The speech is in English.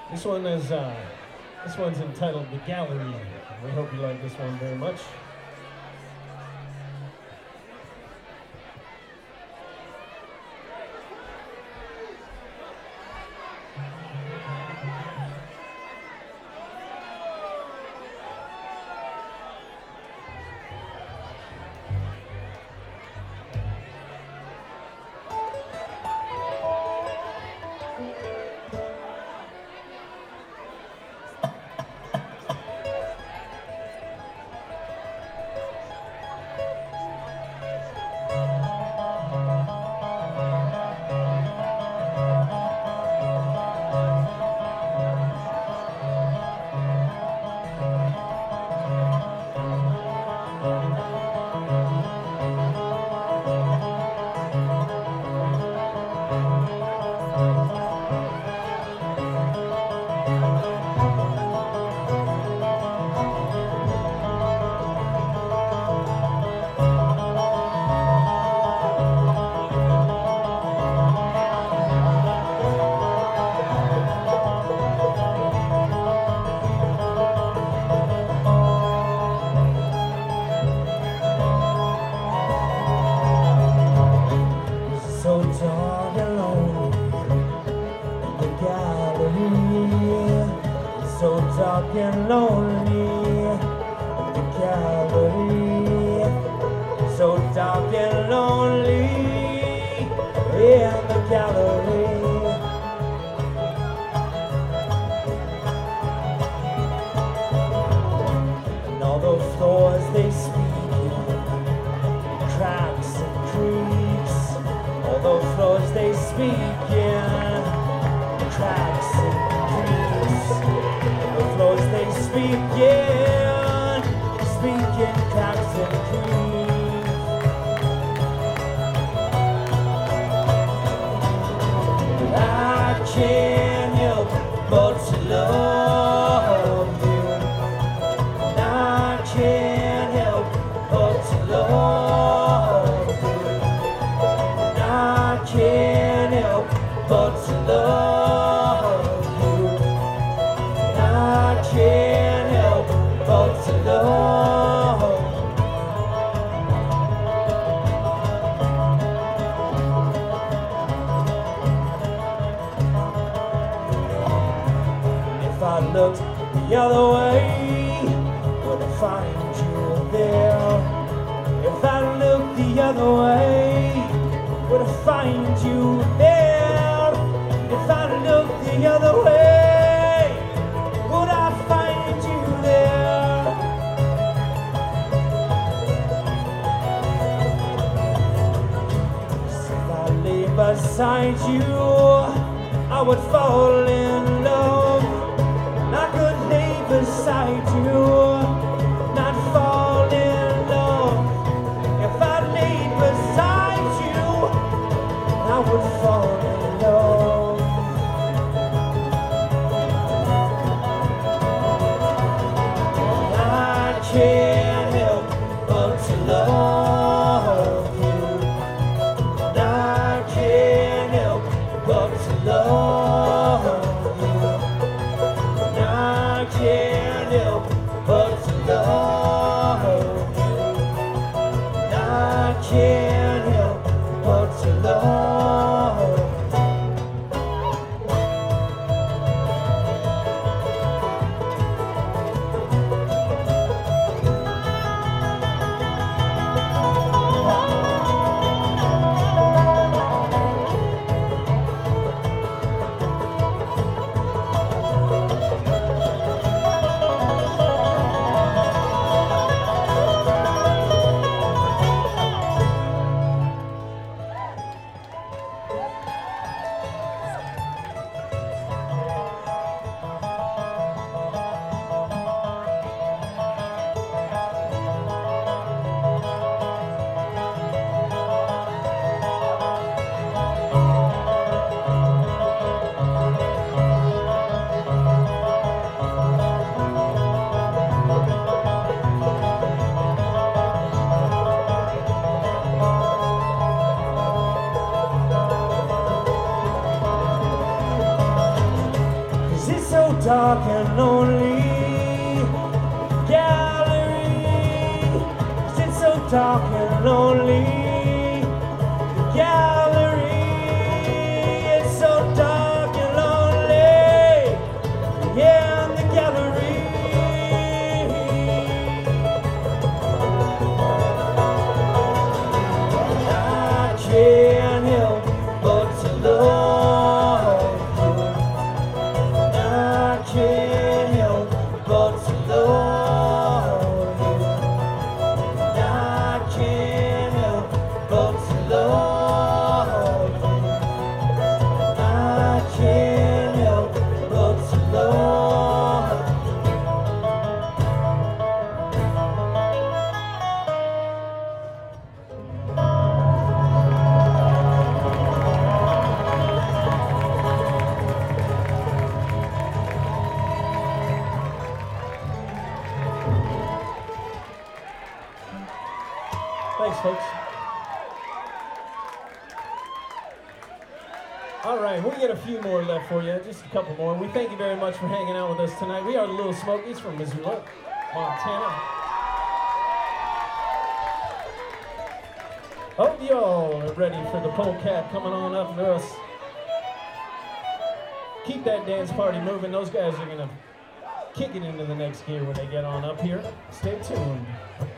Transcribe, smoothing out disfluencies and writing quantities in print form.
This one's entitled "The Gallery." We hope you like this one very much. So dark and lonely in the gallery. So dark and lonely in the gallery. So dark and lonely in the gallery. And all the floors they speak in cracks and creaks. All the floors they speak in cracks and creaks. All the floors they speak in cracks and creaks. I can't help but to love you. I can't help but to love you. I can't help but to love you. I can't help but to love you. If I looked the other way, would I find you there? If I looked the other way, would I find you there? If I looked the other way, would I find you there? If I lay beside you, I would fall in love. I could lay beside you, not fall in love. If I laid beside you, I would fall in love. I can't help but to love you. I can't help but to love so dark and lonely. Gallery, it's so dark and lonely. Gallery, it's so dark and lonely. Yeah, in the gallery. I can't help but to love you. I can't help but to love you. I can't help but to love you. I can't help but to love you. Thanks, folks. All right, we'll get a few more left for you, just a couple more. We thank you very much for hanging out with us tonight. We are the Little Smokies from Missoula, Montana. Hope you all are ready for the polecat coming on up for us. Keep that dance party moving. Those guys are going to kick it into the next gear when they get on up here. Stay tuned.